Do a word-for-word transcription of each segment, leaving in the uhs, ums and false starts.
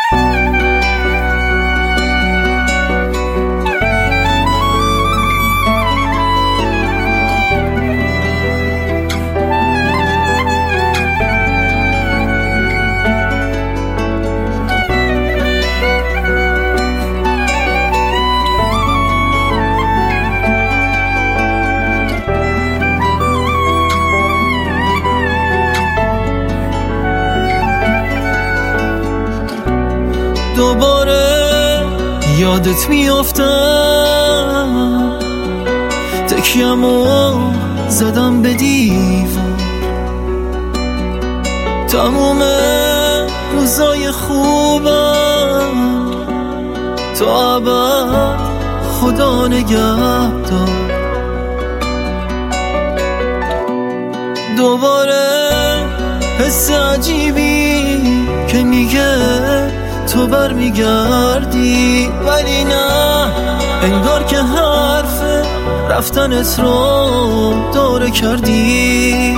دوباره یادت میافتم، تکیه‌مو زدم به دیوار، تموم روزای خوبم تا ابد خدا نگهدار. دوباره حس عجیبی که میگه تو برمیگردی، ولی نه، انگار که حرف رفتنت رو دوره کردی.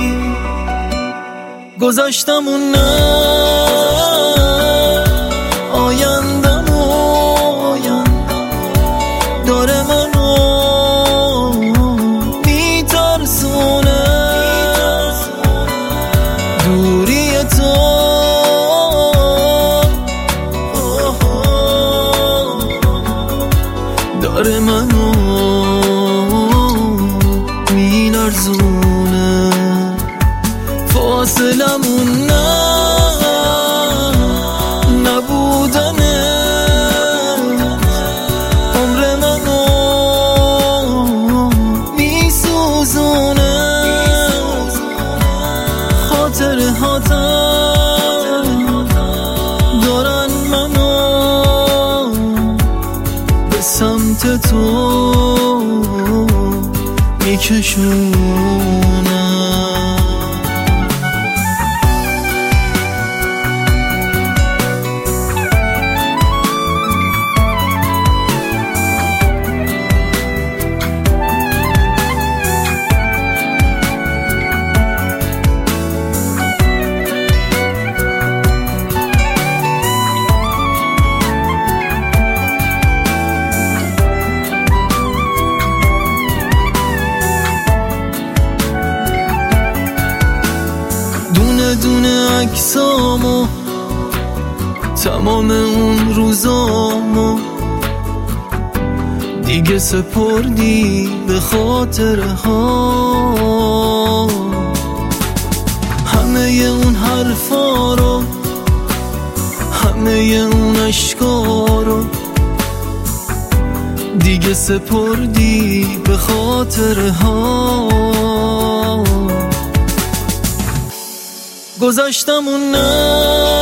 گذشتمون نه، آیندمون داره منو میترسونه. دوری تو داره منو میلرزونه. فاصلمون نه، نبودنه، عمر منو میسوزونه. خاطره هاتم دارن منو به سمت تو میکشونن. دونه دونه عکسامو، تمام اون روزامو دیگه سپردی به خاطره ها. همه اون حرفا رو، همه اون عشقا رو دیگه سپردی به خاطره ها. گذشتمون نه،